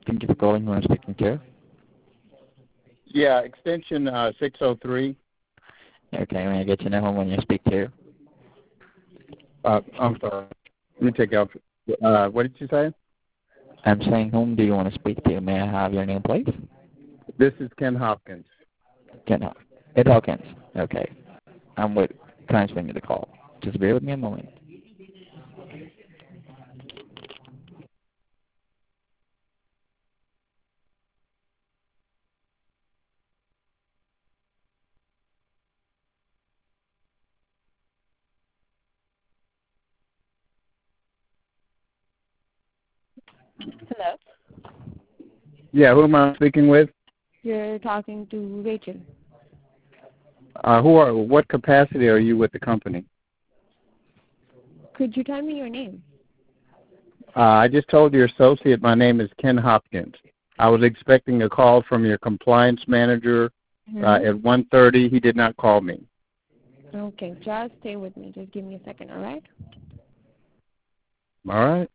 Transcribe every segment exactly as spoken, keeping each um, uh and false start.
Thank you for calling. Who am I speaking to? Yeah, extension uh, six oh three. Okay, may I get your name and when you speak to? Uh, I'm sorry. Let me take out. Uh, what did you say? I'm saying whom do you want to speak to? May I have your name, please? This is Ken Hopkins. Ken Hop- Ed Hawkins. Okay. I'm with transferring you the call. Just bear with me a moment. Hello. Yeah, who am I speaking with? You're talking to Rachel. Uh, who are? What capacity are you with the company? Could you tell me your name? Uh, I just told your associate my name is Ken Hopkins. I was expecting a call from your compliance manager Mm-hmm. uh, at one thirty. He did not call me. Okay, just stay with me. Just give me a second, all right? All right.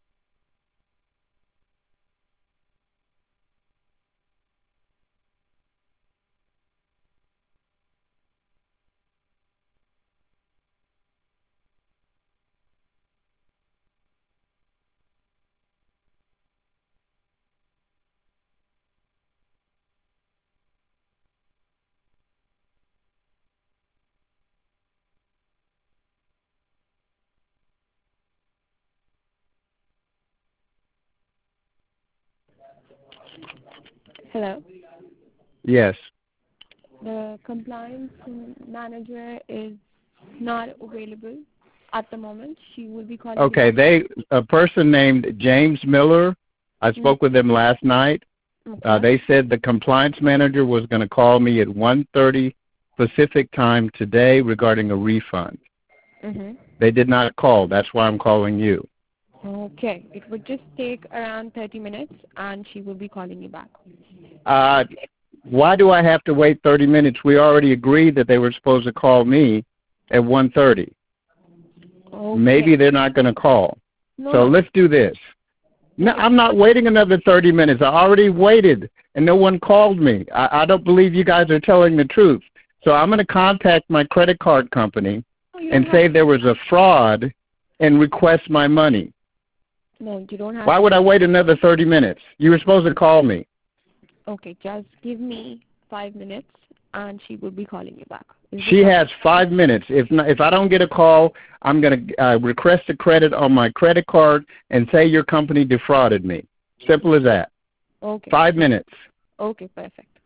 Hello. Yes. The compliance manager is not available at the moment. She will be calling Okay. you back. They a person named James Miller. I spoke with them last night. Okay. Uh, they said the compliance manager was going to call me at one thirty Pacific time today regarding a refund. Mm-hmm. They did not call. That's why I'm calling you. Okay. It would just take around thirty minutes, and she will be calling you back. Uh, why do I have to wait thirty minutes? We already agreed that they were supposed to call me at one thirty. Okay. Maybe they're not going to call. No, So no. let's do this. No, I'm not waiting another thirty minutes. I already waited, and no one called me. I, I don't believe you guys are telling the truth. So I'm going to contact my credit card company No, you and don't say have- there was a fraud and request my money. No, you don't have. Why to- would I wait another thirty minutes? You were supposed to call me. Okay, just give me five minutes, and she will be calling you back. Is She it okay? has five minutes. If not, if I don't get a call, I'm going to uh, request a credit on my credit card and say your company defrauded me. Simple as that. Okay. Five minutes. Okay, perfect.